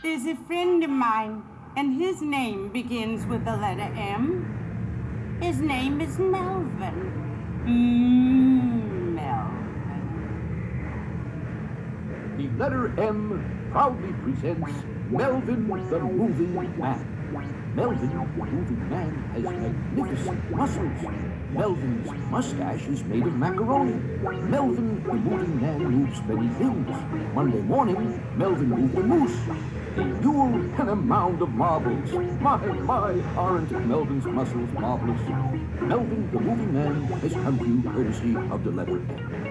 There's a friend of mine, and his name begins with the letter M. His name is Melvin. Melvin. The letter M proudly presents Melvin the Moving Man. Melvin the Moving Man has magnificent muscles. Melvin's mustache is made of macaroni. Melvin the Moving Man moves many things. Monday morning, Melvin moved a moose, a mule, and a mound of marbles. My, aren't Melvin's muscles marvelous? Melvin the Moving Man has come to you courtesy of the letter M.